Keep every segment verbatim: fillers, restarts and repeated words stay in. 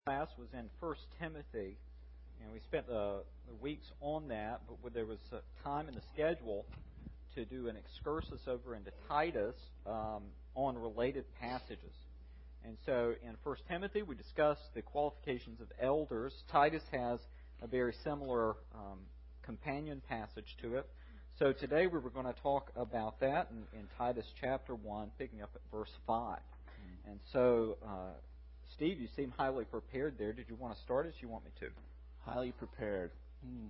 class was in First Timothy, and we spent the, the weeks on that, but there was a time in the schedule to do an excursus over into Titus um, on related passages. And so in First Timothy, we discussed the qualifications of elders. Titus has a very similar um, companion passage to it. So today we were going to talk about that in, in Titus chapter one, picking up at verse five. Mm-hmm. And so, uh, Steve, you seem highly prepared there. Did you want to start as you want me to? Highly prepared. Hmm.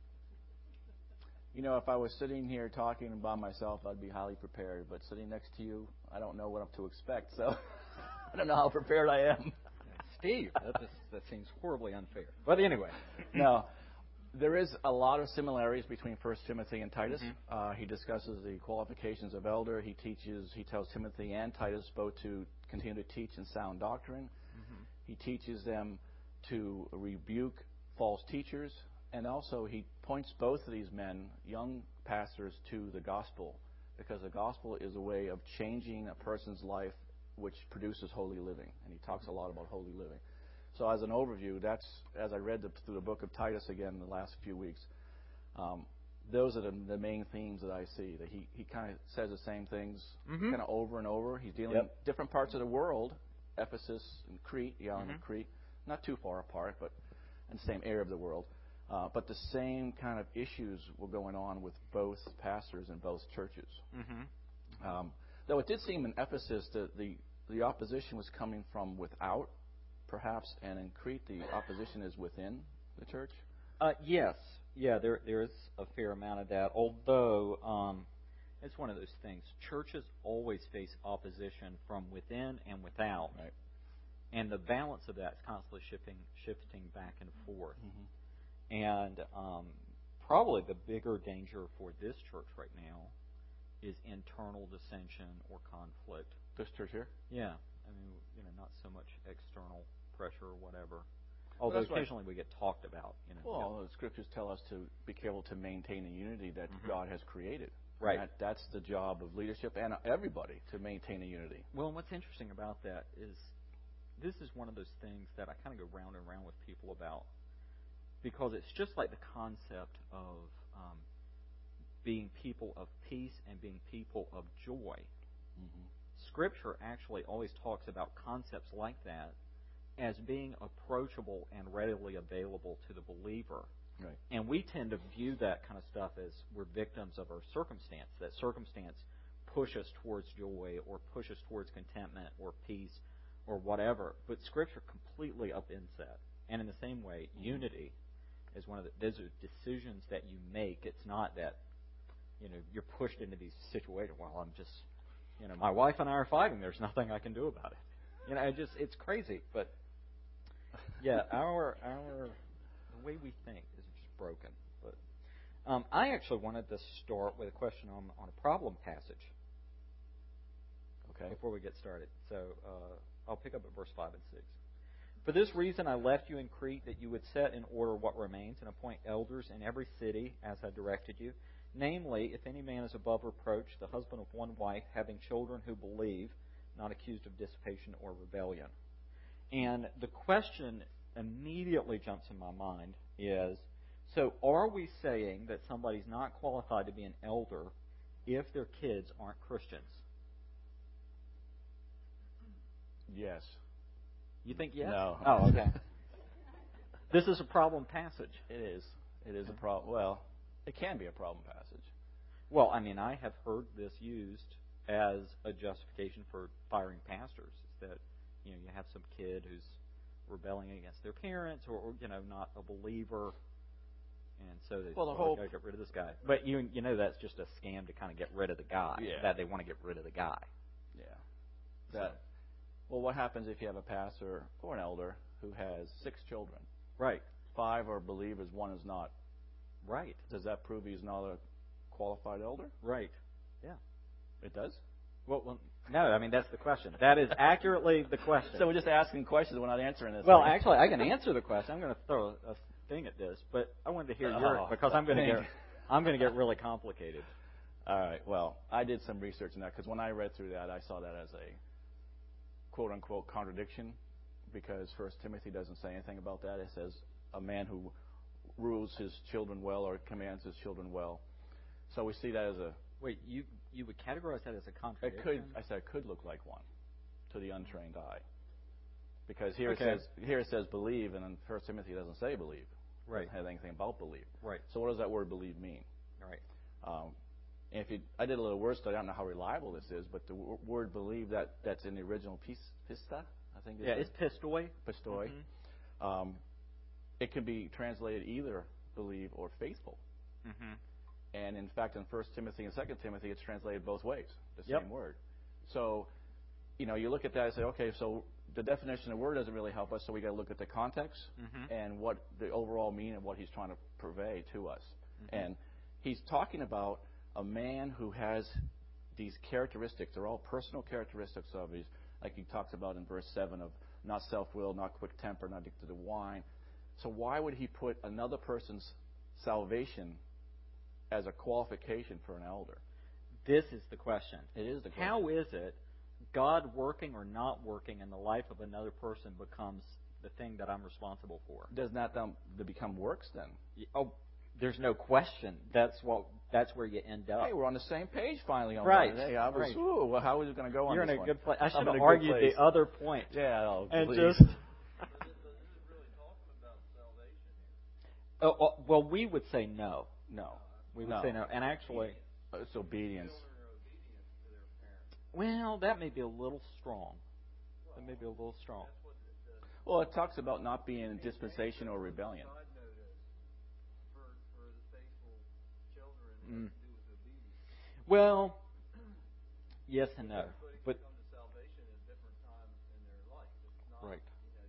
You know, if I was sitting here talking by myself, I'd be highly prepared. But sitting next to you, I don't know what I'm to expect. So I don't know how prepared I am. Steve, that, just, that seems horribly unfair. But anyway. No. There is a lot of similarities between First Timothy and Titus. Mm-hmm. Uh, he discusses the qualifications of elder. He teaches, he tells Timothy and Titus both to continue to teach in sound doctrine. Mm-hmm. He teaches them to rebuke false teachers. And also he points both of these men, young pastors, to the gospel, because the gospel is a way of changing a person's life which produces holy living. And he talks a lot about holy living. So as an overview, that's, as I read the, through the book of Titus again in the last few weeks, um, those are the, the main themes that I see, that he, he kind of says the same things mm-hmm. kind of over and over. He's dealing yep. with different parts of the world, Ephesus and Crete, the island mm-hmm. of Crete, not too far apart, but in the same area of the world. Uh, but the same kind of issues were going on with both pastors in both churches. Mm-hmm. Um, though it did seem in Ephesus that the, the opposition was coming from without, perhaps, and in Crete the opposition is within the church? Uh, yes. Yeah, there there is a fair amount of that, although um, it's one of those things. Churches always face opposition from within and without. Right. And the balance of that is constantly shifting, shifting back and forth. Mm-hmm. And um, probably the bigger danger for this church right now is internal dissension or conflict. This church here? Yeah. I mean, you know, not so much external pressure or whatever. Although well, occasionally right. we get talked about. You know, well, the scriptures tell us to be careful to maintain the unity that mm-hmm. God has created. Right. That, that's the job of leadership and everybody, to maintain the unity. Well, and what's interesting about that is this is one of those things that I kind of go round and round with people about, because it's just like the concept of um, being people of peace and being people of joy. Mm-hmm. Scripture actually always talks about concepts like that as being approachable and readily available to the believer. Right. And we tend to view that kind of stuff as we're victims of our circumstance, that circumstance push us towards joy or push us towards contentment or peace or whatever. But Scripture completely upends that. And in the same way, mm-hmm. unity is one of the, those are decisions that you make. It's not that, you know, you're pushed into these situations. Well, I'm just, you know, my wife and I are fighting. There's nothing I can do about it. You know, it just it's crazy. But yeah, our our the way we think is just broken. But um, I actually wanted to start with a question on on a problem passage. Okay. Before we get started, so uh, I'll pick up at verse five and six. For this reason I left you in Crete, that you would set in order what remains and appoint elders in every city as I directed you. Namely, if any man is above reproach, the husband of one wife, having children who believe, not accused of dissipation or rebellion. And the question immediately jumps in my mind is, so are we saying that somebody's not qualified to be an elder if their kids aren't Christians? Yes. You think yes? No. Oh, okay. This is a problem passage. It is. It is a problem. Well, it can be a problem passage. Well, I mean, I have heard this used as a justification for firing pastors. Is that, you know, you have some kid who's rebelling against their parents, or, or you know, not a believer, and so they well, the well, whole got to get rid of this guy. But you you know that's just a scam to kind of get rid of the guy. Yeah. That they want to get rid of the guy. Yeah. That. So. Well, what happens if you have a pastor or an elder who has six children? Right. Five are believers, one is not. Right. Does that prove he's not a qualified elder? Right. Yeah. It does? Well, well, no, I mean, that's the question. That is accurately the question. So we're just asking questions. We're not answering this. Well, right? actually, I can answer the question. I'm going to throw a thing at this, but I wanted to hear oh, your because I'm going to get I'm going to get really complicated. All right. Well, I did some research on that because when I read through that, I saw that as a quote-unquote contradiction because First Timothy doesn't say anything about that. It says a man who rules his children well or commands his children well. So we see that as a... Wait, you you would categorize that as a contradiction? It could, I said it could look like one to the untrained eye. Because here Okay. it says here it says believe, and in First Timothy it doesn't say believe. It Right. doesn't have anything about believe. Right. So what does that word believe mean? Right. Um, and if you, I did a little word study. I don't know how reliable this is, but the w- word believe that that's in the original pis, pista, I think. Yeah, it's pistoi. Pistoi. Mm-hmm. Um, it can be translated either believe or faithful. Mm-hmm. And in fact, in First Timothy and Second Timothy, it's translated both ways, the Yep. same word. So, you know, you look at that and say, okay, so the definition of word doesn't really help us, so we got to look at the context Mm-hmm. and what the overall meaning of what he's trying to purvey to us. Mm-hmm. And he's talking about a man who has these characteristics. They're all personal characteristics of his, like he talks about in verse seven of not self-willed, not quick-tempered, not addicted to wine. So why would he put another person's salvation as a qualification for an elder? This is the question. It is the question. How is it God working or not working in the life of another person becomes the thing that I'm responsible for? Does not that become works then? Oh, there's no question. That's what. That's where you end up. Hey, we're on the same page finally on Right. that. Hey, I was, Right. ooh, well, how is it going to go on You're this in a one? good place. I should I'm in have a good argued place. the other point. Yeah, oh, and please. just. Oh, oh, well, we would say no. No. We would No. say no. And actually, It's obedience. well, that may be a little strong. That may be a little strong. Well, it talks about not being in dispensation or rebellion. Mm. Well, yes and no. But right.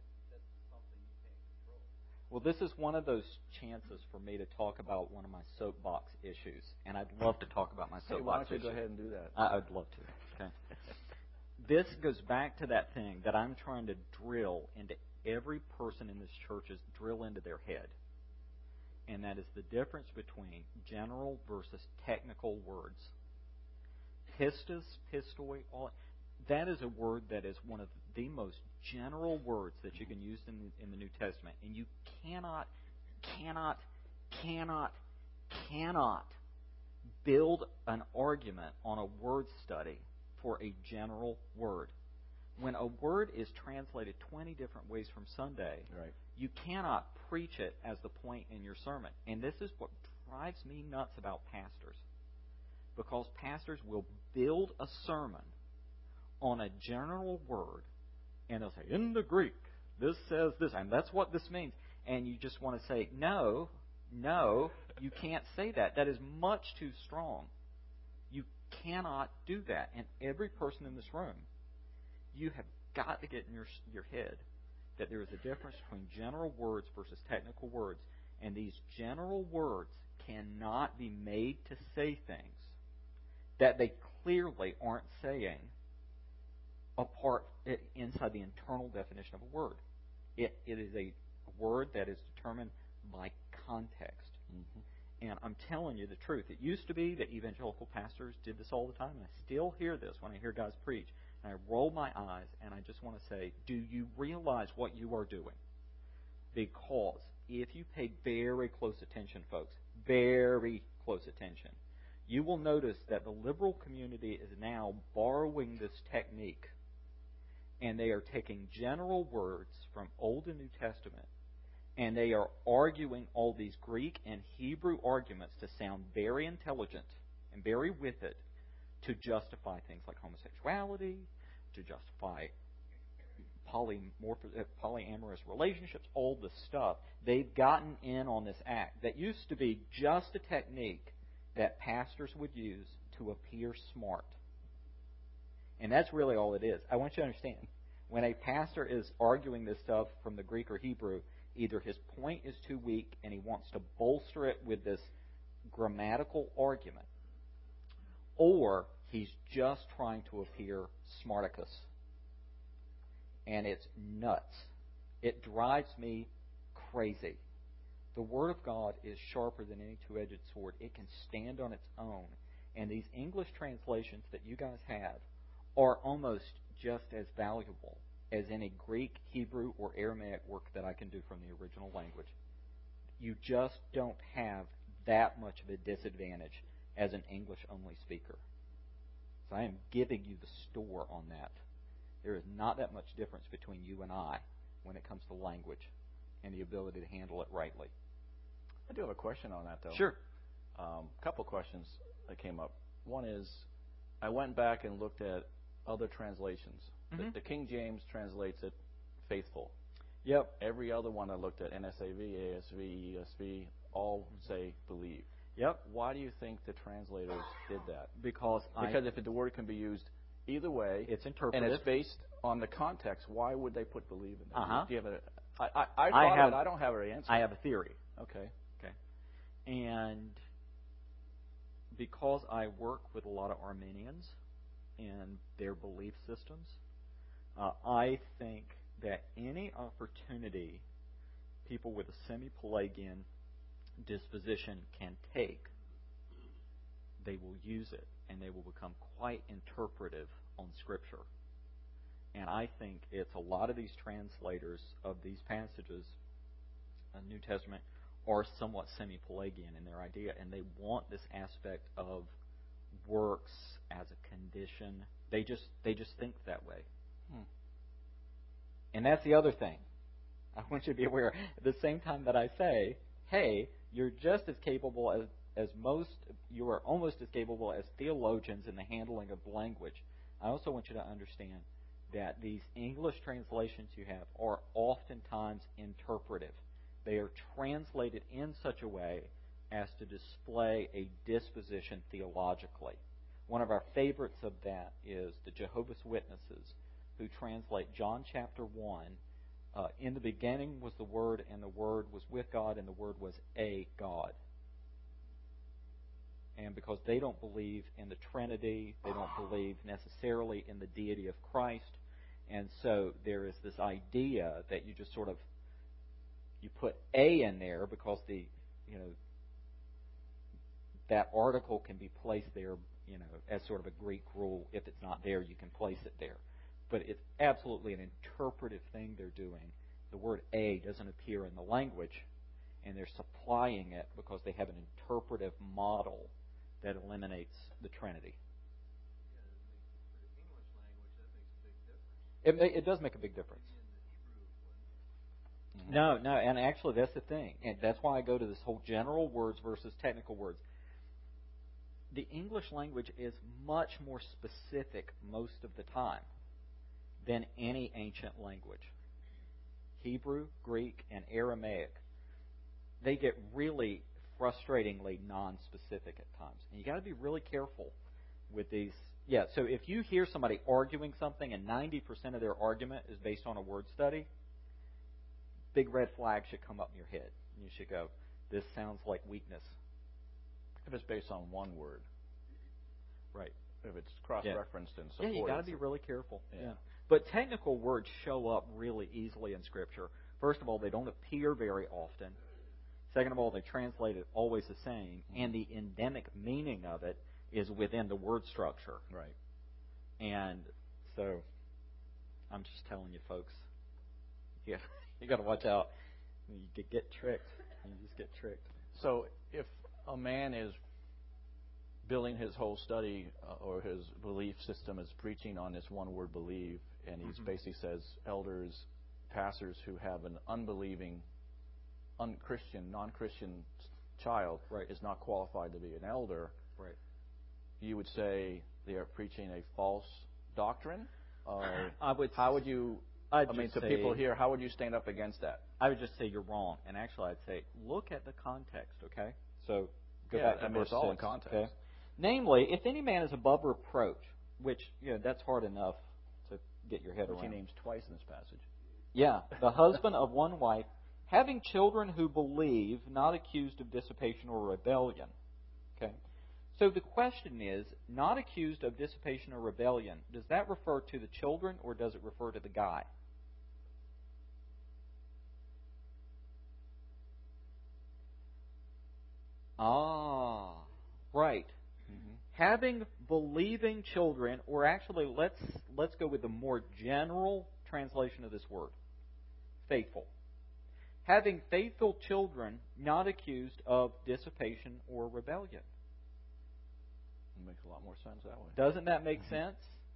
Well, this is one of those chances for me to talk about one of my soapbox issues, and I'd love to talk about my Hey, soapbox why don't you issue. go ahead and do that? I, I'd love to. Okay. This goes back to that thing that I'm trying to drill into every person in this church is drill into their head. And that is the difference between general versus technical words. Pistis, pistoi, all that is a word that is one of the most general words that you can use in the, in the New Testament. And you cannot, cannot, cannot, cannot build an argument on a word study for a general word. When a word is translated twenty different ways from Sunday, Right. you cannot preach it as the point in your sermon. And this is what drives me nuts about pastors. Because pastors will build a sermon on a general word, and they'll say, in the Greek, this says this, and that's what this means. And you just want to say, no, no, you can't say that. That is much too strong. You cannot do that. And every person in this room, you have got to get in your your head that there is a difference between general words versus technical words. And these general words cannot be made to say things that they clearly aren't saying apart inside the internal definition of a word. It, it is a word that is determined by context. Mm-hmm. And I'm telling you the truth. It used to be that evangelical pastors did this all the time, and I still hear this when I hear guys preach. And I roll my eyes, and I just want to say, do you realize what you are doing? Because if you pay very close attention, folks, very close attention, you will notice that the liberal community is now borrowing this technique, and they are taking general words from Old and New Testament, and they are arguing all these Greek and Hebrew arguments to sound very intelligent and very with it, to justify things like homosexuality, to justify polymorph- polyamorous relationships, all this stuff. They've gotten in on this act that used to be just a technique that pastors would use to appear smart. And that's really all it is. I want you to understand, when a pastor is arguing this stuff from the Greek or Hebrew, either his point is too weak and he wants to bolster it with this grammatical argument, or he's just trying to appear Smarticus. And it's nuts. It drives me crazy. The Word of God is sharper than any two-edged sword. It can stand on its own. And these English translations that you guys have are almost just as valuable as any Greek, Hebrew, or Aramaic work that I can do from the original language. You just don't have that much of a disadvantage as an English-only speaker. So I am giving you the store on that. There is not that much difference between you and I when it comes to language and the ability to handle it rightly. I do have a question on that, though. Sure. A um, couple questions that came up. One is, I went back and looked at other translations. Mm-hmm. The, the King James translates it faithful. Yep. Every other one I looked at, N S A V, A S V, E S V, all say believe. Yep. Why do you think the translators did that? Because Because I, if the word can be used either way, it's interpretive. and it's based on the context, why would they put believe in there? Uh-huh. Do you have a, I, I, I I thought have, of it. I don't have an answer. I have a theory. Okay. Okay. And because I work with a lot of Armenians and their belief systems, uh, I think that any opportunity people with a semi-Pelagian disposition can take, they will use it, and they will become quite interpretive on Scripture. And I think it's a lot of these translators of these passages, uh, New Testament, are somewhat semi-Pelagian in their idea, and they want this aspect of works as a condition. They just they just think that way. Hmm. And that's the other thing. I want you to be aware. At the same time that I say, hey, you're just as capable as, as most, you are almost as capable as theologians in the handling of language. I also want you to understand that these English translations you have are oftentimes interpretive. They are translated in such a way as to display a disposition theologically. One of our favorites of that is the Jehovah's Witnesses, who translate John chapter one, uh, in the beginning was the Word, and the Word was with God, and the Word was a God. And because they don't believe in the Trinity, they don't believe necessarily in the deity of Christ, and so there is this idea that you just sort of you put a in there because the you know that article can be placed there, you know, as sort of a Greek rule. If it's not there, you can place it there. But it's absolutely an interpretive thing they're doing. The word a doesn't appear in the language, and they're supplying it because they have an interpretive model that eliminates the Trinity. It, it does make a big difference. Mm-hmm. No, no, and actually that's the thing. And that's why I go to this whole general words versus technical words. The English language is much more specific most of the time than any ancient language. Hebrew, Greek, and Aramaic, they get really frustratingly non-specific at times. And you got to be really careful with these. Yeah, so if you hear somebody arguing something and ninety percent of their argument is based on a word study, big red flag should come up in your head. You should go, this sounds like weakness. If it's based on one word. Right. If it's cross-referenced yeah. and supported. Yeah, you got to be really careful. Yeah. yeah. But technical words show up really easily in Scripture. First of all, they don't appear very often. Second of all, they translate it always the same. Mm-hmm. And the endemic meaning of it is within the word structure. Right. And so, I'm just telling you, folks, you, you got to watch out. You could get tricked. You just get tricked. So, if a man is building his whole study uh, or his belief system is preaching on this one word believe, and he mm-hmm. basically says elders, pastors who have an unbelieving, un-Christian, non-Christian child right. is not qualified to be an elder, right. you would say they are preaching a false doctrine? Or I would. How would you? I'd I mean, to say, people here, how would you stand up against that? I would just say you're wrong, and actually, I'd say look at the context. Okay, so go yeah, back to I mean, verse it's all six, in context. Okay? Namely, if any man is above reproach, which you know that's hard enough to get your head which around. He names twice in this passage. Yeah, the husband of one wife, having children who believe, not accused of dissipation or rebellion. Okay. So the question is, not accused of dissipation or rebellion, does that refer to the children or does it refer to the guy? Ah, right. Mm-hmm. Having believing children, or actually let's let's go with the more general translation of this word. Faithful. Having faithful children not accused of dissipation or rebellion. It makes a lot more sense that way. Doesn't that make sense?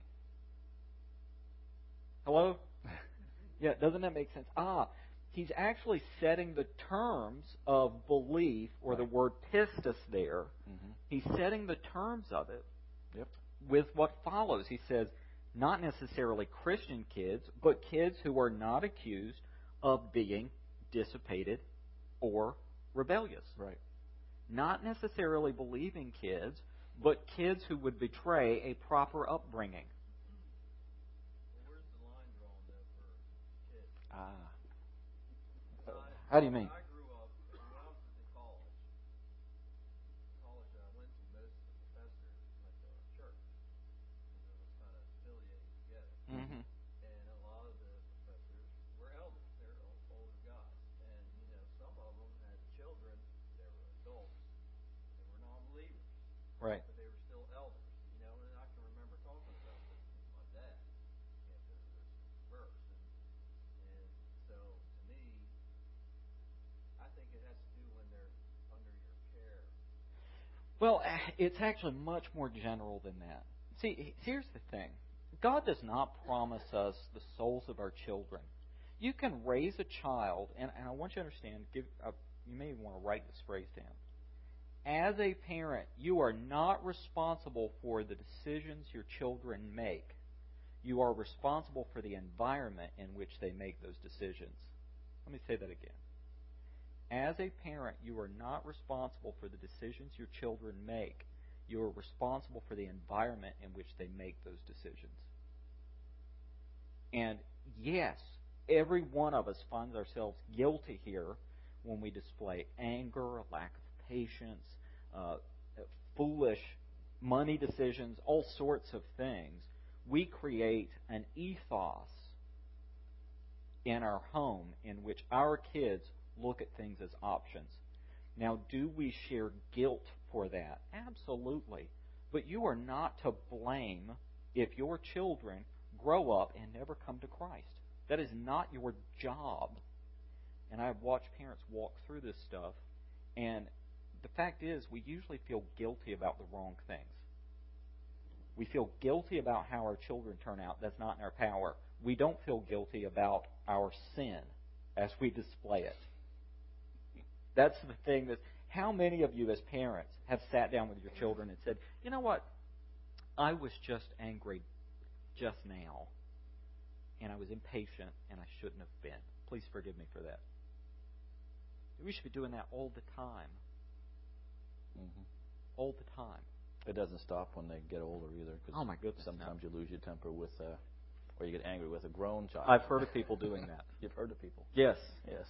Hello? Yeah, doesn't that make sense? Ah, he's actually setting the terms of belief, or right. the word pistis there. Mm-hmm. He's setting the terms of it yep. with what follows. He says, not necessarily Christian kids, but kids who are not accused of being dissipated or rebellious. Right. Not necessarily believing kids, but kids who would betray a proper upbringing. Well, where's the line drawn there for kids? Ah. How do you mean? I grew up, when I was in college, college I went to, most of the professors went to our church. Because it was kind of affiliated together. Mm-hmm. And a lot of the professors were elders. They're older guys. And, you know, some of them had children. They were adults. They were non-believers. Right. But they were still elders. You know, and I can remember talking about this with my dad. After this verse. And, and so, to me, I think it has to do when they're under your care. Well, it's actually much more general than that. See, here's the thing. God does not promise us the souls of our children. You can raise a child, and, and I want you to understand, give, uh, you may want to write this phrase down. As a parent, you are not responsible for the decisions your children make. You are responsible for the environment in which they make those decisions. Let me say that again. As a parent, you are not responsible for the decisions your children make. You are responsible for the environment in which they make those decisions. And yes, every one of us finds ourselves guilty here when we display anger, a lack of patience, uh, foolish money decisions, all sorts of things. We create an ethos in our home in which our kids look at things as options. Now, do we share guilt for that? Absolutely. But you are not to blame if your children grow up and never come to Christ. That is not your job. And I've watched parents walk through this stuff, and the fact is, we usually feel guilty about the wrong things. We feel guilty about how our children turn out. That's not in our power. We don't feel guilty about our sin as we display it. That's the thing that, how many of you as parents have sat down with your children and said, you know what, I was just angry just now, and I was impatient, and I shouldn't have been. Please forgive me for that. We should be doing that all the time. Mm-hmm. All the time. It doesn't stop when they get older either. Cause oh my goodness! Sometimes no. you lose your temper with, uh, or you get angry with a grown child. I've heard of people doing that. You've heard of people? Yes. Yes.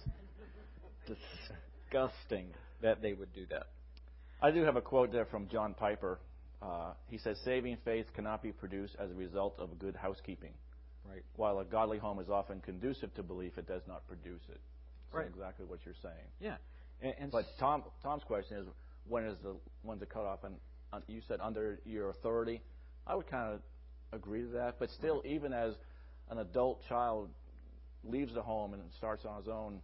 Disgusting that they would do that. I do have a quote there from John Piper. Uh, he says, "Saving faith cannot be produced as a result of good housekeeping. Right. While a godly home is often conducive to belief, it does not produce it." So right. Exactly what you're saying. Yeah. And, and but Tom, Tom's question is, when is the when's the cutoff? And uh, you said under your authority. I would kind of agree to that. But still, right. even as an adult child leaves the home and starts on his own,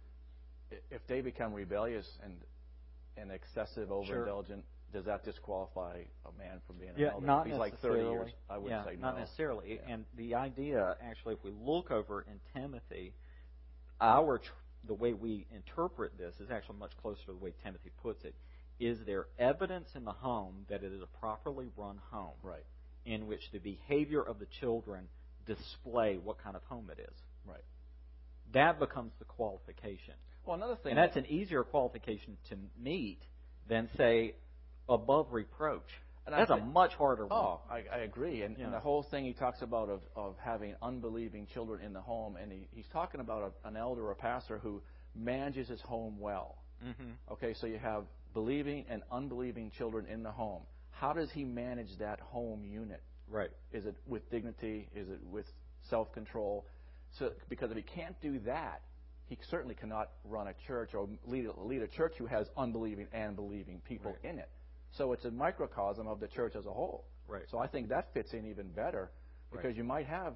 if they become rebellious and and excessive, overindulgent, sure. does that disqualify a man from being an yeah, elder? Not if he's necessarily. like thirty years, I would yeah, say no. Not necessarily. Yeah. And the idea, actually, if we look over in Timothy, our tr- the way we interpret this is actually much closer to the way Timothy puts it. Is there evidence in the home that it is a properly run home? Right. In which the behavior of the children display what kind of home it is? Right. That becomes the qualification. Well, another thing, and that's an easier qualification to meet than, say, above reproach. And that's think, a much harder one. Oh, I, I agree. And, yeah. and the whole thing he talks about of, of having unbelieving children in the home, and he, he's talking about a, an elder or a pastor who manages his home well. Mm-hmm. Okay, so you have believing and unbelieving children in the home. How does he manage that home unit? Right. Is it with dignity? Is it with self-control? So, because if he can't do that, he certainly cannot run a church or lead a, lead a church who has unbelieving and believing people right. in it. So it's a microcosm of the church as a whole. Right. So I think that fits in even better because right. you might have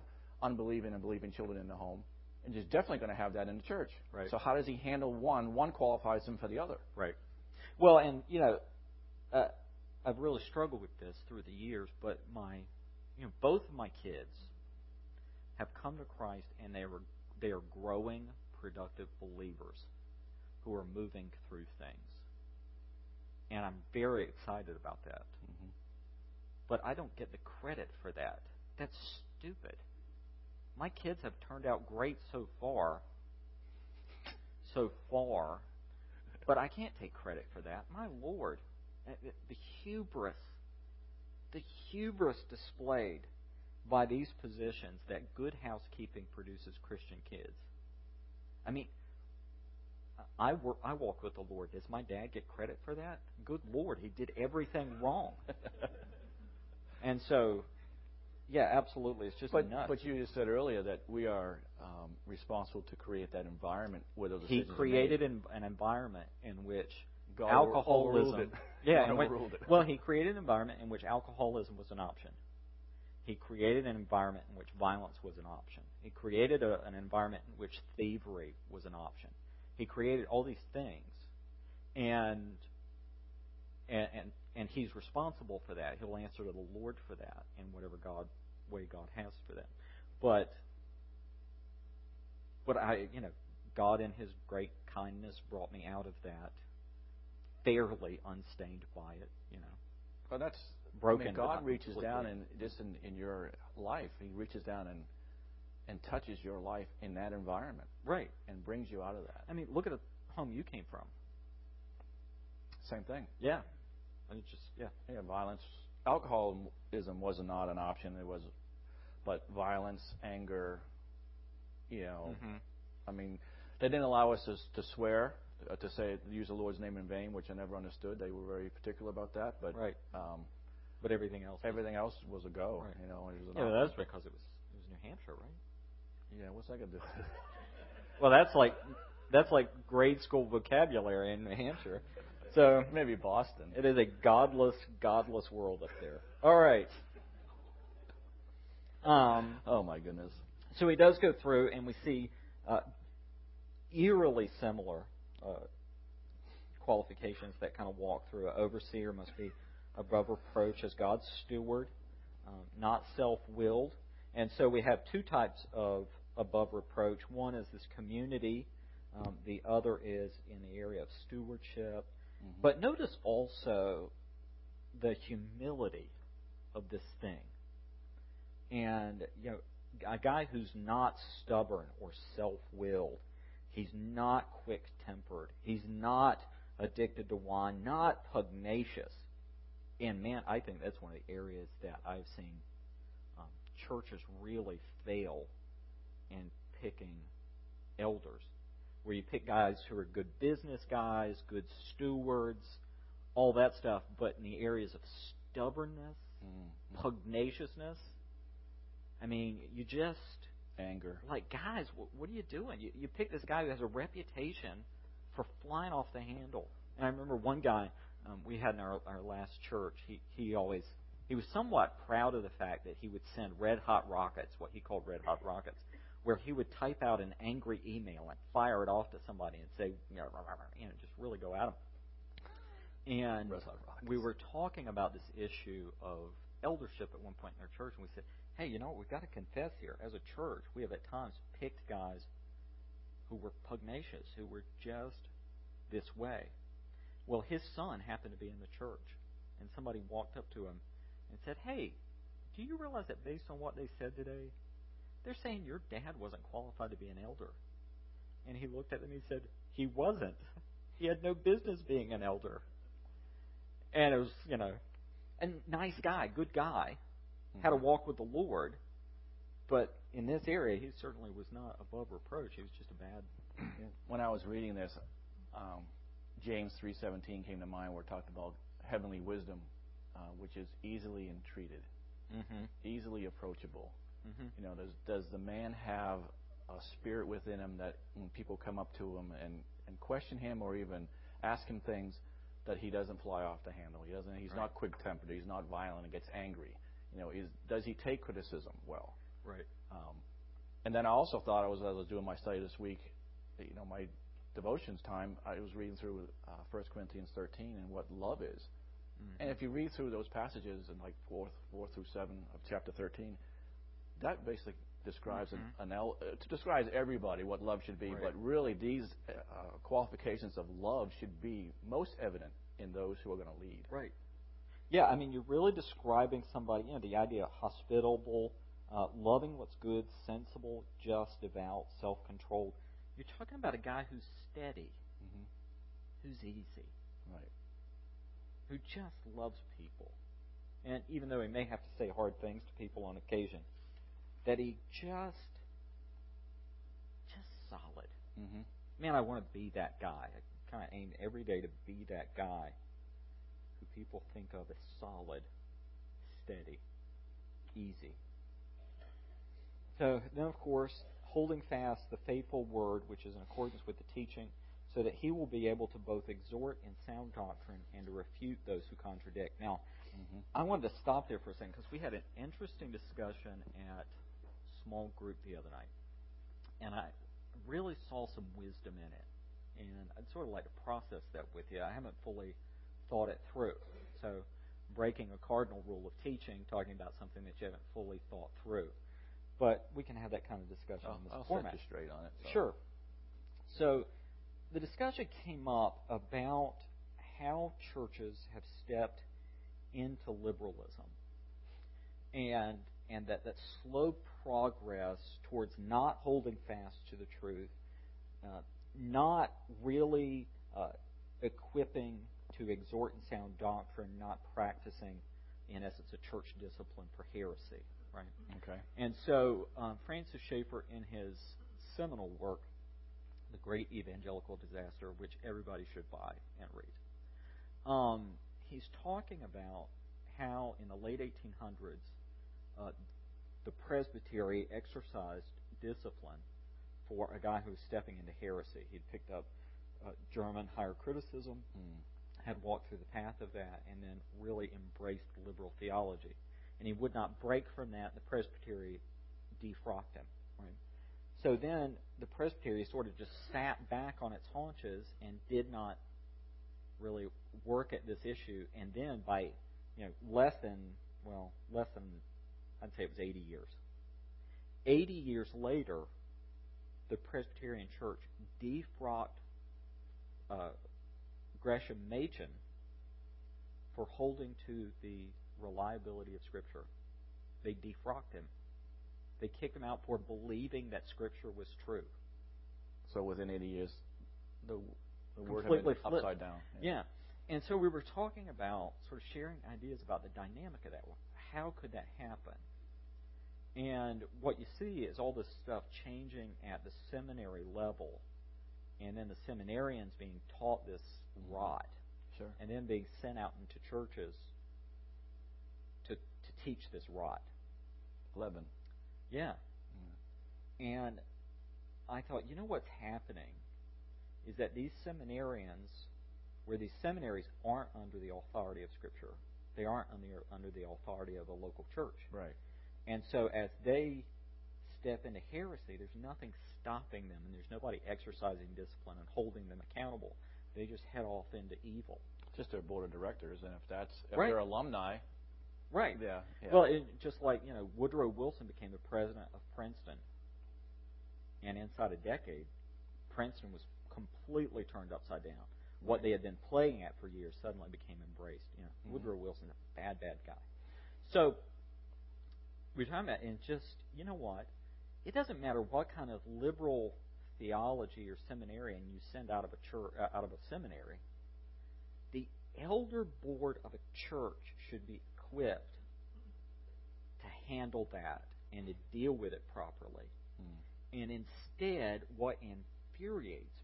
unbelieving and believing children in the home, and he's definitely going to have that in the church. Right. So how does he handle one? One qualifies him for the other. Right. Well, and, you know, uh, I've really struggled with this through the years, but my, you know, both of my kids have come to Christ, and they are they are growing, productive believers who are moving through things. And I'm very excited about that. Mm-hmm. But I don't get the credit for that. That's stupid. My kids have turned out great so far. So far. But I can't take credit for that. My Lord. The hubris. The hubris displayed by these positions that good housekeeping produces Christian kids. I mean, I, work, I walk with the Lord. Does my dad get credit for that? Good Lord, he did everything wrong. And so, yeah, absolutely. It's just but, nuts. But you just said earlier that we are um, responsible to create that environment where those He decisions created are made. an, an environment in which God alcoholism. It. Yeah, God which, overruled it. well, he created an environment in which alcoholism was an option. He created an environment in which violence was an option. He created a, an environment in which thievery was an option. He created all these things, and and and, and he's responsible for that. He'll answer to the Lord for that in whatever God way God has for that. But but I you know God in His great kindness brought me out of that fairly unstained by it. You know. Well, that's broken. I mean, God reaches completely. down and just in, in your life, He reaches down and and touches your life in that environment, right, and brings you out of that. I mean, look at the home you came from. Same thing. Yeah, and it's just yeah, yeah. Violence, alcoholism was not an option. It was, but violence, anger, you know. Mm-hmm. I mean, they didn't allow us to, to swear, uh, to say use the Lord's name in vain, which I never understood. They were very particular about that, but right. Um, but everything else, everything else was a go. Right. You know, it was yeah, an well, that's because it was it was New Hampshire, right? Yeah, what's that gonna do? Well, that's like that's like grade school vocabulary in New Hampshire. So maybe Boston. It is a godless, godless world up there. All right. Um, oh my goodness. So he does go through, and we see uh, eerily similar uh, qualifications that kind of walk through. An overseer must be above reproach as God's steward, um, not self-willed. And so we have two types of above reproach. One is this community. Um, the other is in the area of stewardship. Mm-hmm. But notice also the humility of this thing. And, you know, a guy who's not stubborn or self-willed, he's not quick-tempered, he's not addicted to wine, not pugnacious. And, man, I think that's one of the areas that I've seen um, churches really fail in picking elders, where you pick guys who are good business guys, good stewards, all that stuff, but in the areas of stubbornness, mm-hmm. pugnaciousness, I mean, you just... Anger. Like, guys, what, what are you doing? You, you pick this guy who has a reputation for flying off the handle. And I remember one guy um, we had in our, our last church, he, he always... He was somewhat proud of the fact that he would send red-hot rockets, what he called red-hot rockets, where he would type out an angry email and fire it off to somebody and say, you know, you know just really go at them. And we were talking about this issue of eldership at one point in our church, and we said, hey, you know what, we've got to confess here. As a church, we have at times picked guys who were pugnacious, who were just this way. Well, his son happened to be in the church, and somebody walked up to him and said, hey, do you realize that based on what they said today, they're saying your dad wasn't qualified to be an elder? And he looked at them and he said, he wasn't. He had no business being an elder. And it was, you know, a nice guy, good guy, had a walk with the Lord, but in this area, he certainly was not above reproach. He was just a bad... Yeah. When I was reading this, um, James three seventeen came to mind, where it talked about heavenly wisdom, uh, which is easily entreated, mm-hmm. easily approachable. Mm-hmm. You know, does does the man have a spirit within him that when people come up to him and, and question him or even ask him things, that he doesn't fly off the handle? He doesn't. He's right. not quick-tempered. He's not violent and gets angry. You know, is does he take criticism well? Right. Um, And then I also thought, I was, as I was doing my study this week, you know, my devotions time, I was reading through uh, First Corinthians thirteen and what love is. Mm-hmm. And if you read through those passages in like four, four through seven of chapter thirteen, that basically describes mm-hmm. an, an el- uh, describes everybody what love should be. Right. But really, these uh, qualifications of love should be most evident in those who are going to lead. Right. Yeah, I mean, you're really describing somebody, you know, the idea of hospitable, uh, loving what's good, sensible, just, devout, self-controlled. You're talking about a guy who's steady, mm-hmm. who's easy, right? Who just loves people. And even though he may have to say hard things to people on occasion, that he just, just solid. Mm-hmm. Man, I want to be that guy. I kind of aim every day to be that guy who people think of as solid, steady, easy. So then, of course, holding fast the faithful word, which is in accordance with the teaching, so that he will be able to both exhort in sound doctrine and to refute those who contradict. Now, mm-hmm. I wanted to stop there for a second because we had an interesting discussion at small group the other night, and I really saw some wisdom in it, and I'd sort of like to process that with you. I haven't fully thought it through, so breaking a cardinal rule of teaching, talking about something that you haven't fully thought through. But we can have that kind of discussion I'll, in this I'll format. set you straight on it. So. Sure. So the discussion came up about how churches have stepped into liberalism, and and that, that slow progress towards not holding fast to the truth, uh, not really uh, equipping to exhort in sound doctrine, not practicing, in essence, a church discipline for heresy. Right. Okay. And so um, Francis Schaeffer, in his seminal work, The Great Evangelical Disaster, which everybody should buy and read, um, he's talking about how in the late eighteen hundreds uh, the presbytery exercised discipline for a guy who was stepping into heresy. He'd picked up uh, German higher criticism, mm. had walked through the path of that, and then really embraced liberal theology. And he would not break from that. The presbytery defrocked him. Right? So then the presbytery sort of just sat back on its haunches and did not really work at this issue. And then by you know less than well less than I'd say it was eighty years. Eighty years later, the Presbyterian Church defrocked uh, Gresham Machen for holding to the reliability of Scripture. They defrocked him. They kicked him out for believing that Scripture was true. So within eighty years, the, the word had completely been upside down. Yeah. yeah. And so we were talking about sort of sharing ideas about the dynamic of that. How could that happen? And what you see is all this stuff changing at the seminary level, and then the seminarians being taught this rot, sure. and then being sent out into churches to to teach this rot. Leaven. Yeah. Mm. And I thought, you know what's happening is that these seminarians, where these seminaries aren't under the authority of Scripture, they aren't under, under the authority of a local church. Right. And so as they step into heresy, there's nothing stopping them, and there's nobody exercising discipline and holding them accountable. They just head off into evil. Just their board of directors, and if that's if right. they're alumni, right? Yeah. yeah. Well, it, just like you know, Woodrow Wilson became the president of Princeton, and inside a decade, Princeton was completely turned upside down. What they had been playing at for years suddenly became embraced. You know, mm-hmm. Woodrow Wilson, a bad, bad guy. So we're talking about, and just you know what, it doesn't matter what kind of liberal theology or seminarian you send out of a church, uh, out of a seminary. The elder board of a church should be equipped to handle that and to deal with it properly. Mm. And instead, what infuriates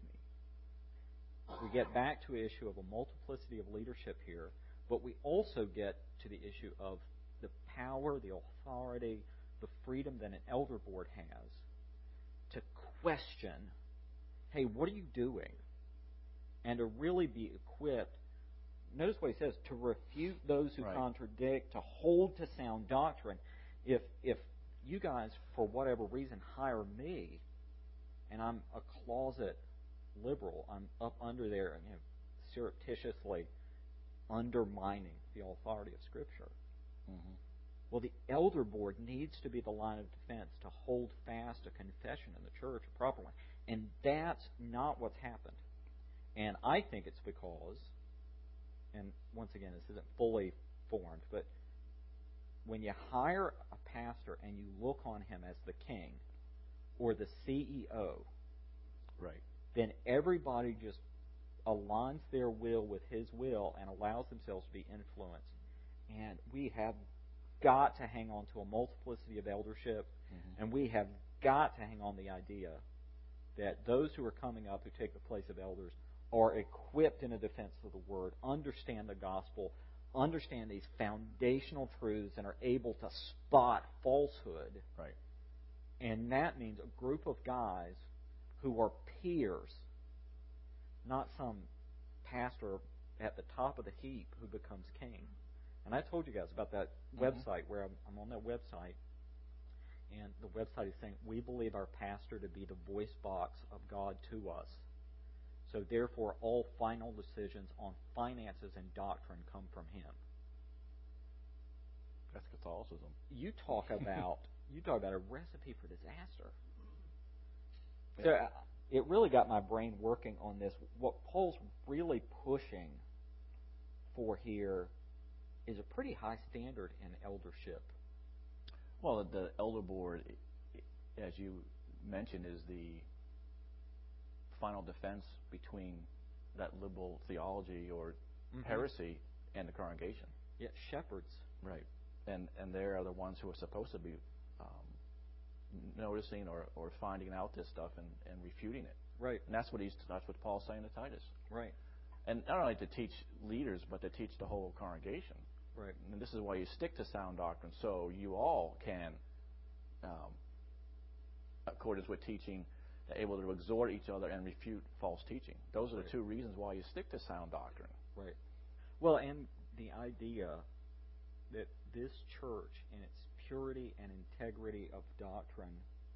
me, we get back to an issue of a multiplicity of leadership here, but we also get to the issue of the power, the authority, the freedom that an elder board has to question, hey, what are you doing? And to really be equipped, notice what he says, to refute those who right. contradict, to hold to sound doctrine. If if you guys, for whatever reason, hire me, and I'm a closet liberal. I'm up under there, you know, surreptitiously undermining the authority of Scripture. Mm-hmm. Well, the elder board needs to be the line of defense to hold fast a confession in the church properly. And that's not what's happened. And I think it's because, and once again, this isn't fully formed, but when you hire a pastor and you look on him as the king or the C E O, right, then everybody just aligns their will with his will and allows themselves to be influenced. And we have got to hang on to a multiplicity of eldership, mm-hmm. and we have got to hang on the idea that those who are coming up who take the place of elders are equipped in a defense of the Word, understand the gospel, understand these foundational truths, and are able to spot falsehood. Right. And that means a group of guys who are peers, not some pastor at the top of the heap who becomes king. And I told you guys about that mm-hmm. website where I'm, I'm on that website, and the website is saying, we believe our pastor to be the voice box of God to us. So therefore, all final decisions on finances and doctrine come from him. That's Catholicism. You talk about you talk about a recipe for disaster. Yeah. So uh, it really got my brain working on this. What Paul's really pushing for here is a pretty high standard in eldership. Well, the elder board, as you mentioned, is the final defense between that liberal theology or mm-hmm. heresy and the congregation. Yeah, shepherds. Right. And and they are the ones who are supposed to be um, noticing or, or finding out this stuff and, and refuting it. Right. And that's what he's that's what Paul's saying to Titus. Right. And not only to teach leaders, but to teach the whole congregation. Right. And this is why you stick to sound doctrine, so you all can, um, according to teaching, able to exhort each other and refute false teaching. Those are the right. two reasons why you stick to sound doctrine. Right. Well, and the idea that this church, in its purity and integrity of doctrine,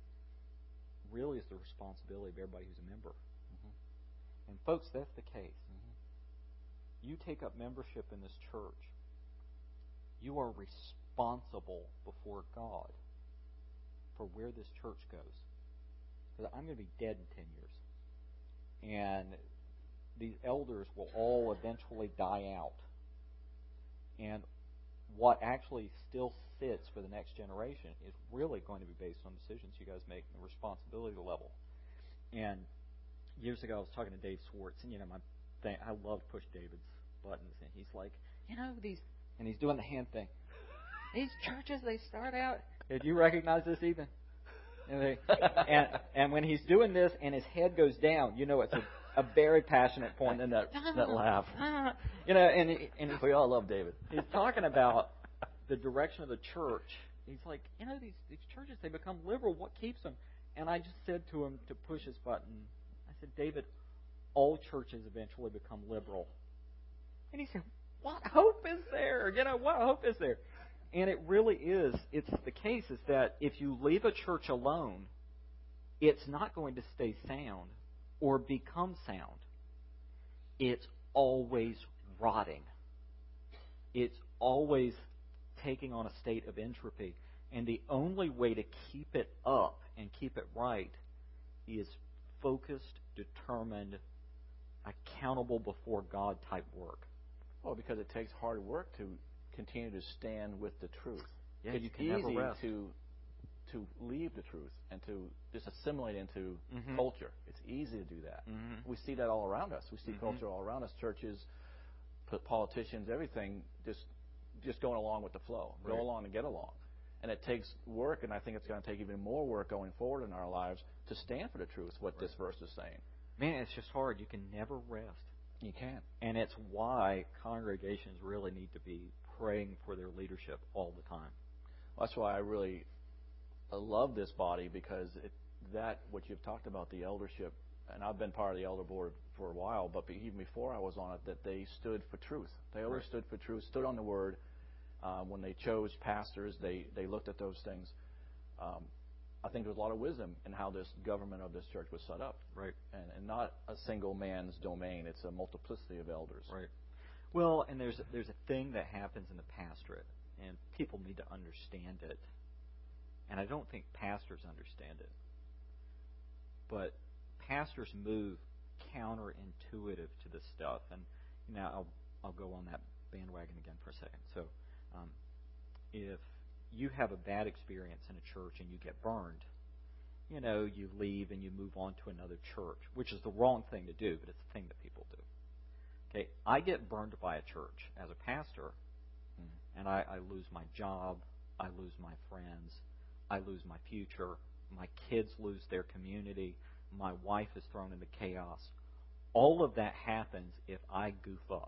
really is the responsibility of everybody who's a member. Mm-hmm. And folks, that's the case. Mm-hmm. You take up membership in this church, you are responsible before God for where this church goes. Because I'm going to be dead in ten years. And these elders will all eventually die out. And what actually still sits for the next generation is really going to be based on decisions you guys make at the responsibility level. And years ago, I was talking to Dave Swartz, and you know, my thing, I love to push David's buttons, and he's like, you know, these, and he's doing the hand thing. These churches, they start out. Did you recognize this, Ethan? And, they, and and when he's doing this, and his head goes down, you know, it's a, a very passionate point. And then that that laugh. You know, and and we all love David. He's talking about the direction of the church. He's like, you know, these these churches, they become liberal. What keeps them? And I just said to him to push his button. I said, David, all churches eventually become liberal. And he said, what hope is there? You know, what hope is there? And it really is. It's the case is that if you leave a church alone, it's not going to stay sound or become sound. It's always rotting. It's always taking on a state of entropy. And the only way to keep it up and keep it right is focused, determined, accountable before God type work. Well, because it takes hard work to continue to stand with the truth. Yeah, it's you can easy never rest. to to leave the truth and to just assimilate into mm-hmm. culture. It's easy to do that. Mm-hmm. We see that all around us. We see mm-hmm. culture all around us. Churches, politicians, everything just just going along with the flow. Right. Go along and get along. And it takes work, and I think it's going to take even more work going forward in our lives to stand for the truth, what right. this verse is saying. Man, it's just hard. You can never rest. You can't. And it's why congregations really need to be praying for their leadership all the time. Well, that's why I really I love this body, because it, that, what you've talked about, the eldership, and I've been part of the elder board for a while, but even before I was on it, that they stood for truth. They always right. stood for truth, stood on the Word. Uh, when they chose pastors, they, they looked at those things. um, I think there's a lot of wisdom in how this government of this church was set up. Right. And, and not a single man's domain. It's a multiplicity of elders. Right. Well, and there's there's a thing that happens in the pastorate, and people need to understand it. And I don't think pastors understand it. But pastors move counterintuitive to this stuff. And you know, I'll I'll go on that bandwagon again for a second. So, um, if you have a bad experience in a church and you get burned, you know, you leave and you move on to another church, which is the wrong thing to do, but it's the thing that people do. Okay, I get burned by a church as a pastor, mm-hmm. and I, I lose my job, I lose my friends, I lose my future, my kids lose their community, my wife is thrown into chaos. All of that happens if I goof up.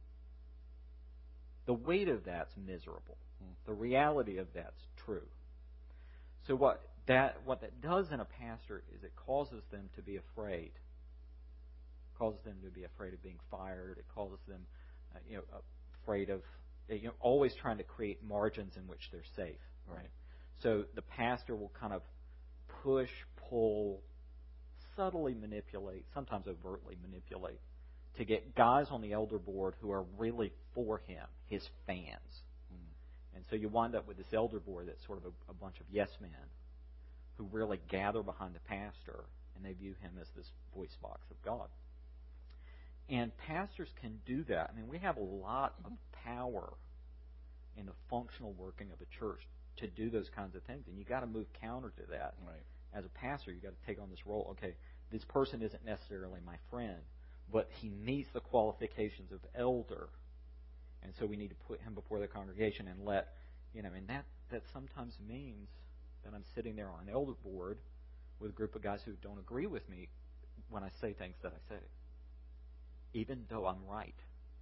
The weight of that's miserable. The reality of that's true. So what that what that does in a pastor is it causes them to be afraid. It causes them to be afraid of being fired. It causes them, uh, you know, afraid of, you know, always trying to create margins in which they're safe. Right. So the pastor will kind of push, pull, subtly manipulate, sometimes overtly manipulate, to get guys on the elder board who are really for him, his fans. And so you wind up with this elder board that's sort of a, a bunch of yes men who really gather behind the pastor, and they view him as this voice box of God. And pastors can do that. I mean, we have a lot of power in the functional working of a church to do those kinds of things, and you got to move counter to that. Right. As a pastor, you got to take on this role. Okay, this person isn't necessarily my friend, but he meets the qualifications of elder. And so we need to put him before the congregation and let, you know, and that, that sometimes means that I'm sitting there on an elder board with a group of guys who don't agree with me when I say things that I say, even though I'm right.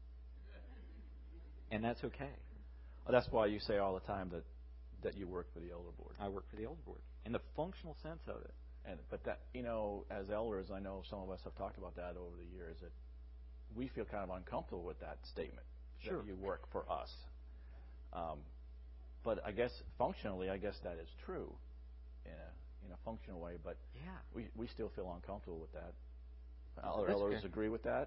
And that's okay. Well, that's why you say all the time that, that you work for the elder board. I work for the elder board in the functional sense of it. And but that, you know, as elders, I know some of us have talked about that over the years, that we feel kind of uncomfortable with that statement. Sure. That you work for us. Um, but I guess functionally, I guess that is true in a, in a functional way, but yeah. we, we still feel uncomfortable with that. That's Other elders okay. agree with that?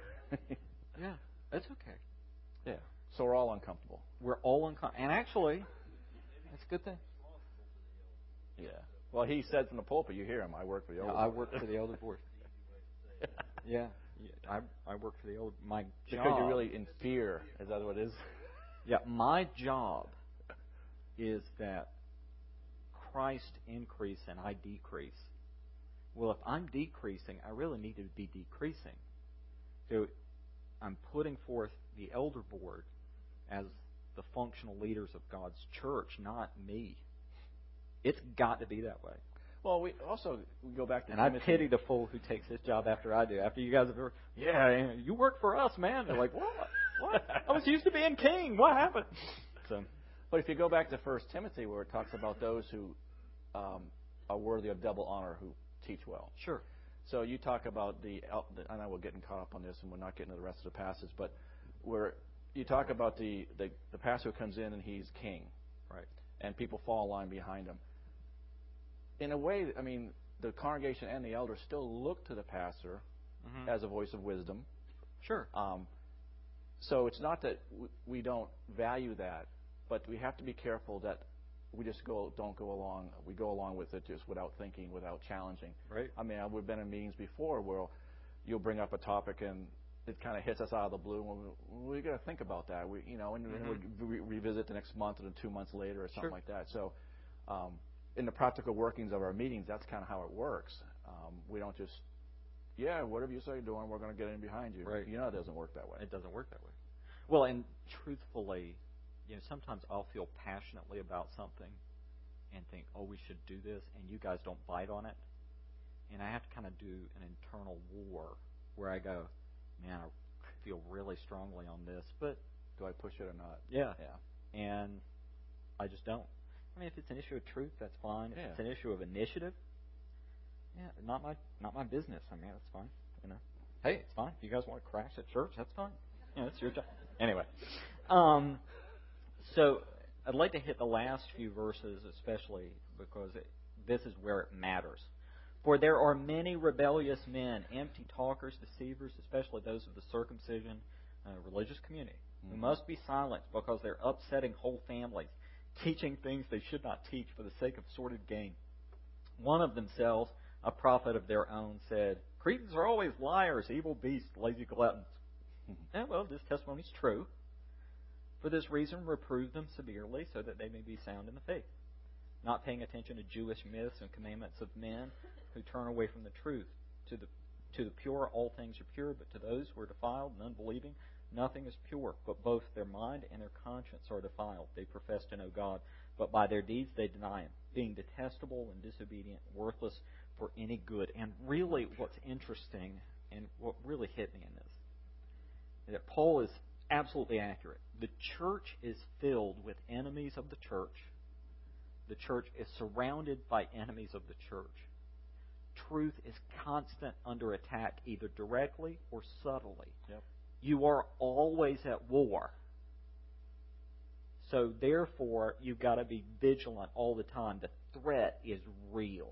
Yeah, that's okay. Yeah. So we're all uncomfortable. We're all uncomfortable. And actually, that's a good thing. Yeah. Well, he said from the pulpit, you hear him, I work for the elder yeah, board. I work for the elder board. Yeah. I I work for the elder. My job. Because you're really in fear. Is that what it is? Yeah. My job is that Christ increase and I decrease. Well, if I'm decreasing, I really need to be decreasing. So I'm putting forth the elder board as the functional leaders of God's church, not me. It's got to be that way. Well, we also we go back to and Timothy. I pity the fool who takes his job after I do. After you guys have ever, yeah, you work for us, man. They're like, what? What? I was used to being king. What happened? So, but if you go back to First Timothy, where it talks about those who um, are worthy of double honor, who teach well. Sure. So you talk about the, I know we're getting caught up on this, and we're not getting to the rest of the passage, but where you talk about the, the the pastor who comes in and he's king, right? And people fall in line behind him. In a way, I mean, the congregation and the elders still look to the pastor mm-hmm. as a voice of wisdom. Sure. Um, so it's not that we don't value that, but we have to be careful that we just go don't go along. We go along with it just without thinking, without challenging. Right. I mean, we've been in meetings before where you'll bring up a topic and it kind of hits us out of the blue. And we, we got to think about that. We, you know, and mm-hmm. we re- revisit the next month or two months later or something sure. like that. So. Um, In the practical workings of our meetings, that's kind of how it works. Um, we don't just, yeah, whatever you say you're doing, we're going to get in behind you. Right. You know, it doesn't work that way. It doesn't work that way. Well, and truthfully, you know, sometimes I'll feel passionately about something and think, oh, we should do this, and you guys don't bite on it. And I have to kind of do an internal war where I go, man, I feel really strongly on this, but do I push it or not? Yeah. Yeah. And I just don't. I mean, if it's an issue of truth, that's fine. If yeah. it's an issue of initiative, yeah, not my not my business. I mean, that's fine. You know, hey, it's fine. If you guys want to crash at church, that's fine. You know, it's your job. Anyway, um, so I'd like to hit the last few verses, especially because it, this is where it matters. For there are many rebellious men, empty talkers, deceivers, especially those of the circumcision uh, religious community, mm-hmm. who must be silenced because they're upsetting whole families, teaching things they should not teach for the sake of sordid gain. One of themselves, a prophet of their own, said, Cretans are always liars, evil beasts, lazy gluttons. Mm-hmm. And, well, this testimony is true. For this reason, reprove them severely so that they may be sound in the faith, not paying attention to Jewish myths and commandments of men who turn away from the truth. To the to the pure, all things are pure, but to those who are defiled and unbelieving, nothing is pure. But both their mind and their conscience are defiled. They profess to know God, but by their deeds they deny Him, being detestable and disobedient, worthless for any good. And really, what's interesting and what really hit me in this is that Paul is absolutely accurate. The church is filled with enemies of the church. The church is surrounded by enemies of the church. Truth is constant under attack, either directly or subtly. Yep. You are always at war. So therefore, you've got to be vigilant all the time. The threat is real.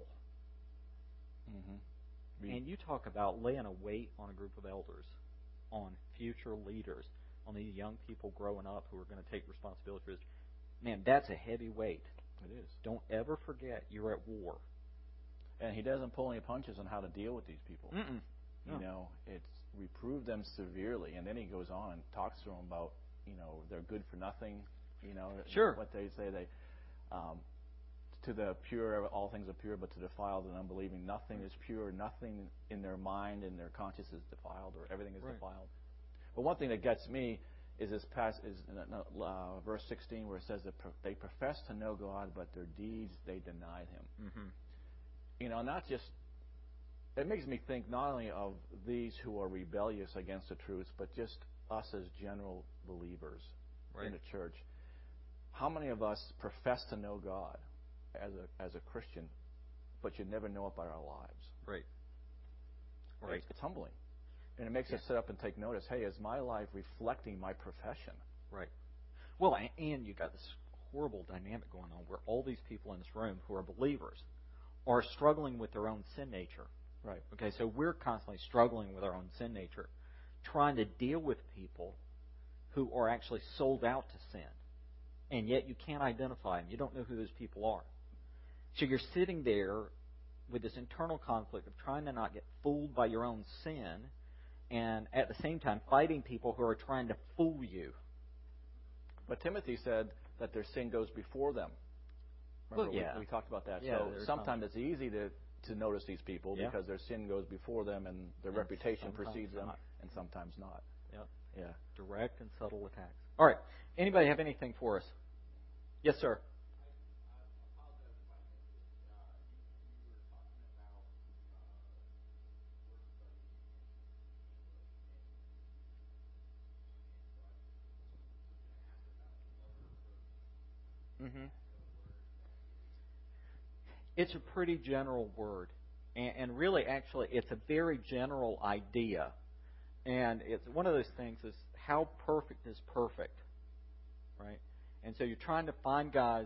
Mm-hmm. And you talk about laying a weight on a group of elders, on future leaders, on these young people growing up who are going to take responsibility for this. Man, that's a heavy weight. It is. Don't ever forget you're at war. And he doesn't pull any punches on how to deal with these people. Mm-mm. No. You know, it's reprove them severely, and then he goes on and talks to them about, you know, they're good for nothing. You know, sure. What they say, they um, to the pure, all things are pure, but to defiled and unbelieving, nothing is pure. Nothing in their mind and their conscience is defiled, or everything is right. defiled. But one thing that gets me is this passage, is in uh, verse sixteen, where it says that they profess to know God, but their deeds they denied Him. Mm-hmm. You know, not just, it makes me think not only of these who are rebellious against the truth, but just us as general believers right. in the church. How many of us profess to know God as a as a Christian, but you never know it by our lives? Right. Right. It's, it's humbling. And it makes yeah. us sit up and take notice. Hey, is my life reflecting my profession? Right. Well, and you got this horrible dynamic going on where all these people in this room who are believers are struggling with their own sin nature. Right. Okay, so we're constantly struggling with our own sin nature, trying to deal with people who are actually sold out to sin, and yet you can't identify them. You don't know who those people are. So you're sitting there with this internal conflict of trying to not get fooled by your own sin, and at the same time fighting people who are trying to fool you. But Timothy said that their sin goes before them. Remember, well, yeah. we, we talked about that. Yeah, so sometimes it's easy to, to notice these people yeah. because their sin goes before them and their and reputation precedes not. them, and sometimes not. Yep. Yeah. Direct and subtle attacks. All right. Anybody have anything for us? Yes, sir. Mm-hmm. It's a pretty general word. And, and really, actually, it's a very general idea. And it's one of those things is how perfect is perfect, right? And so you're trying to find guys.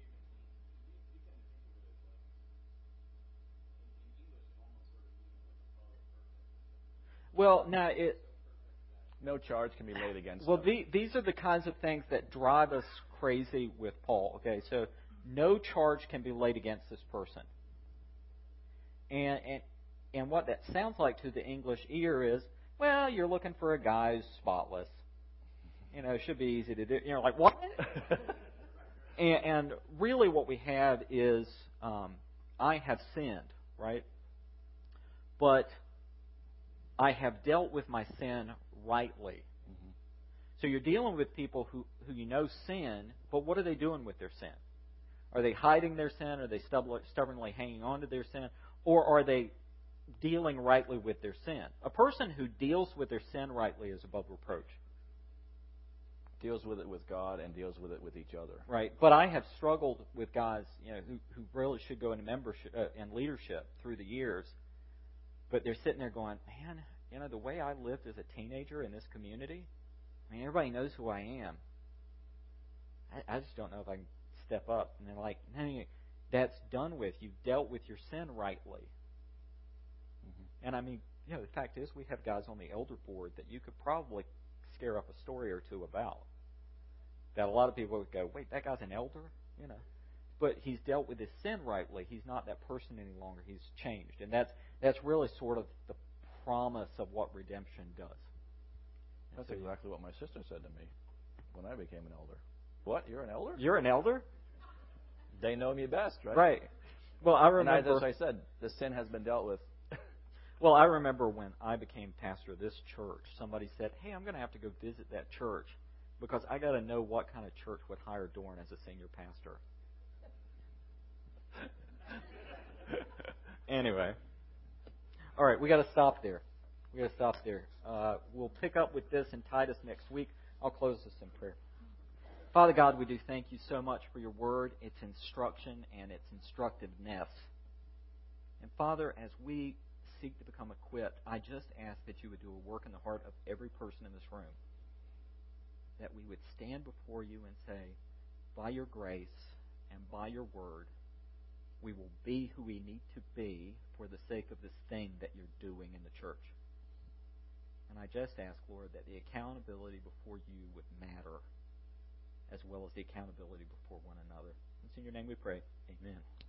Well, now it. No charge can be laid against well, them. the, these are the kinds of things that drive us crazy with Paul. Okay, so no charge can be laid against this person. And and and what that sounds like to the English ear is, well, you're looking for a guy who's spotless. You know, it should be easy to do. You know, like what? and, and really, what we have is, um, I have sinned, right? But I have dealt with my sin rightly. Mm-hmm. So you're dealing with people who, who you know sin, but what are they doing with their sin? Are they hiding their sin? Are they stubbornly hanging on to their sin? Or are they dealing rightly with their sin? A person who deals with their sin rightly is above reproach. Deals with it with God and deals with it with each other. Right. But I have struggled with guys, you know, who, who really should go into membership uh, and leadership through the years, but they're sitting there going, man, you know, the way I lived as a teenager in this community, I mean, everybody knows who I am. I, I just don't know if I can step up. And they're like, no, you, That's done with. You've dealt with your sin rightly. Mm-hmm. And I mean, you know, the fact is we have guys on the elder board that you could probably scare up a story or two about. That a lot of people would go, wait, that guy's an elder? You know. But he's dealt with his sin rightly. He's not that person any longer. He's changed. And that's that's really sort of the promise of what redemption does. That's exactly what my sister said to me when I became an elder. What? You're an elder? You're an elder? They know me best, right? Right. Well, I remember. And I, as I said, the sin has been dealt with. Well, I remember when I became pastor of this church, somebody said, hey, I'm going to have to go visit that church because I got to know what kind of church would hire Dorn as a senior pastor. Anyway. All right, we got to stop there. We got to stop there. Uh, we'll pick up with this in Titus next week. I'll close this in prayer. Father God, we do thank you so much for your word, its instruction, and its instructiveness. And Father, as we seek to become equipped, I just ask that you would do a work in the heart of every person in this room. That we would stand before you and say, by your grace and by your word, we will be who we need to be for the sake of this thing that you're doing in the church. And I just ask, Lord, that the accountability before you would matter as well as the accountability before one another. It's in your name we pray. Amen.